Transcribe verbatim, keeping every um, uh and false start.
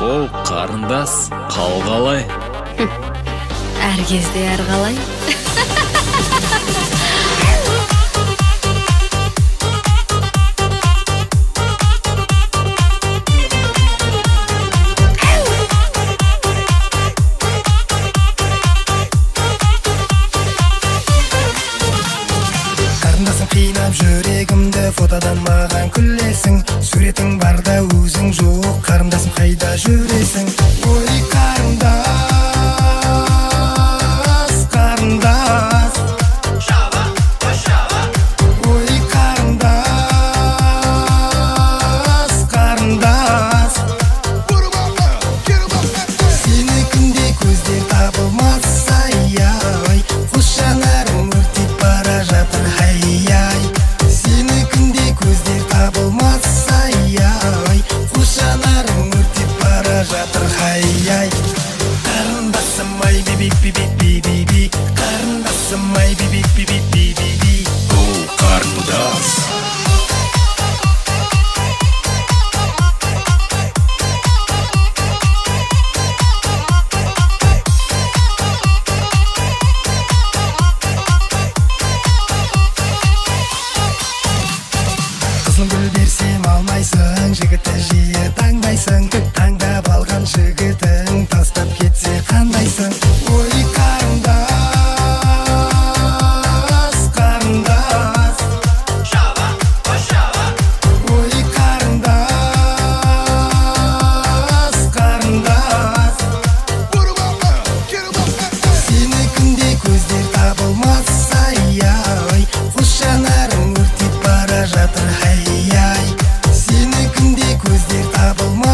Оу, қарындас, қал қалай? Әр кезде әр қалай. Қарындасым қинап жүрегімді, фотодан маған күлесің. Суретің барда өзің жоқ, қарындасым қайда жүресің? Ой, қарындас, қарындас. Ой, қарындас, қарындас. Сені күнде көзден табылмаса, ай, қос жанарым өртеп бара жатыр, ай-яй. Сені күнде көзден табылмаса, ай, қос жанарым өртеп бара жатыр, ай-яй. Қарындасым ай, би-би-би-би-би-би-би. Қарындасым ай, би-би-би-би-би-би-би. Оу, қарындас. Қызыл гүл берсем алмайсың, жігітті жиі таңдайсың. Таңдап алған жігітің тастап кетсе қандайсың? Ой, қарындас, қарындас. Ой, қарындас, қарындас. Сені күнде көздер табылмаса, ай, қос жанарың өртеп бара жатыр, ай-яй. Сені күнде көздер табылмаса,